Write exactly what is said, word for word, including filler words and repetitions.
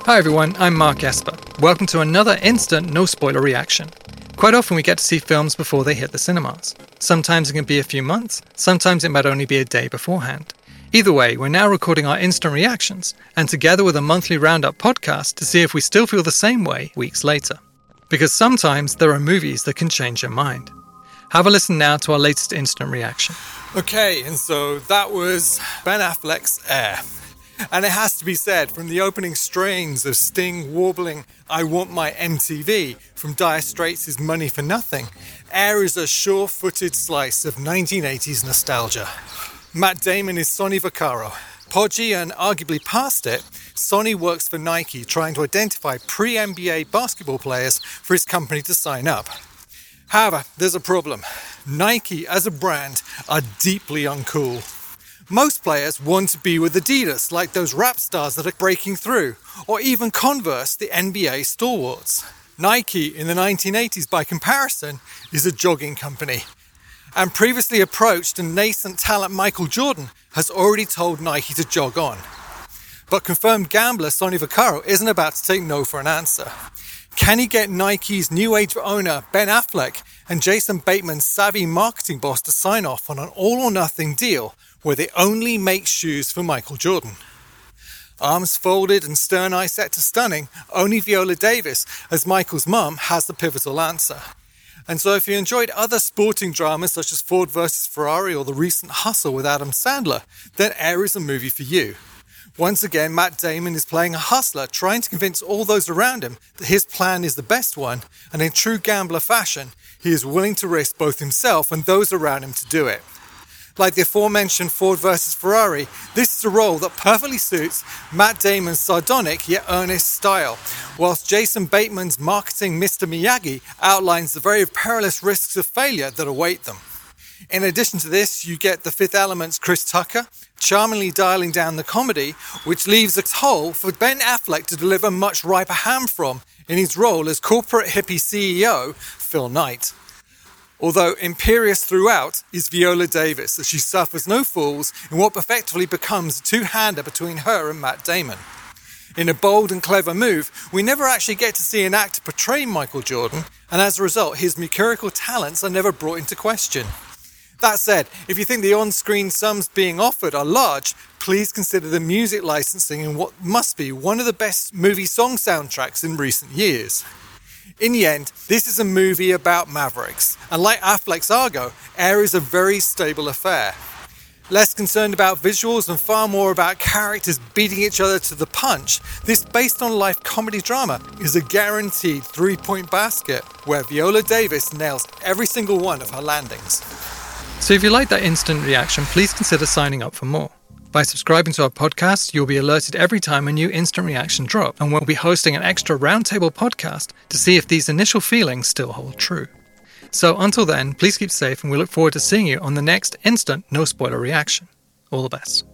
Hi everyone, I'm Mark Esper. Welcome to another instant no spoiler reaction. Quite often we get to see films before they hit the cinemas. Sometimes it can be a few months, sometimes it might only be a day beforehand. Either way, we're now recording our instant reactions, and together with a monthly roundup podcast to see if we still feel the same way weeks later. Because sometimes there are movies that can change your mind. Have a listen now to our latest instant reaction. Okay, and so that was Ben Affleck's Air. And it has to be said, from the opening strains of Sting warbling I Want My M T V from Dire Straits' Money for Nothing, Air is a sure-footed slice of nineteen eighties nostalgia. Matt Damon is Sonny Vaccaro. Podgy and arguably past it, Sonny works for Nike trying to identify pre-N B A basketball players for his company to sign up. However, there's a problem. Nike as a brand are deeply uncool. Most players want to be with Adidas, like those rap stars that are breaking through, or even Converse, the N B A stalwarts. Nike, in the nineteen eighties, by comparison, is a jogging company. And previously approached and nascent talent Michael Jordan has already told Nike to jog on. But confirmed gambler Sonny Vaccaro isn't about to take no for an answer. Can he get Nike's new age owner Ben Affleck and Jason Bateman's savvy marketing boss to sign off on an all-or-nothing deal where they only make shoes for Michael Jordan? Arms folded and stern eye set to stunning, only Viola Davis, as Michael's mum, has the pivotal answer. And so if you enjoyed other sporting dramas such as Ford versus Ferrari or the recent Hustle with Adam Sandler, then Air is a movie for you. Once again, Matt Damon is playing a hustler, trying to convince all those around him that his plan is the best one, and in true gambler fashion, he is willing to risk both himself and those around him to do it. Like the aforementioned Ford versus Ferrari, this is a role that perfectly suits Matt Damon's sardonic yet earnest style, whilst Jason Bateman's marketing Mister Miyagi outlines the very perilous risks of failure that await them. In addition to this, you get the Fifth Element's Chris Tucker, charmingly dialing down the comedy, which leaves a hole for Ben Affleck to deliver much riper ham from in his role as corporate hippie C E O, Phil Knight. Although imperious throughout is Viola Davis, as she suffers no fools in what effectively becomes a two-hander between her and Matt Damon. In a bold and clever move, we never actually get to see an actor portray Michael Jordan, and as a result, his mercurial talents are never brought into question. That said, if you think the on-screen sums being offered are large, please consider the music licensing in what must be one of the best movie song soundtracks in recent years. In the end, this is a movie about mavericks, and like Affleck's Argo, Air is a very stable affair. Less concerned about visuals and far more about characters beating each other to the punch, this based-on-life comedy drama is a guaranteed three-point basket where Viola Davis nails every single one of her landings. So if you like that instant reaction, please consider signing up for more. By subscribing to our podcast, you'll be alerted every time a new instant reaction drops, and we'll be hosting an extra roundtable podcast to see if these initial feelings still hold true. So until then, please keep safe, and we look forward to seeing you on the next instant no spoiler reaction. All the best.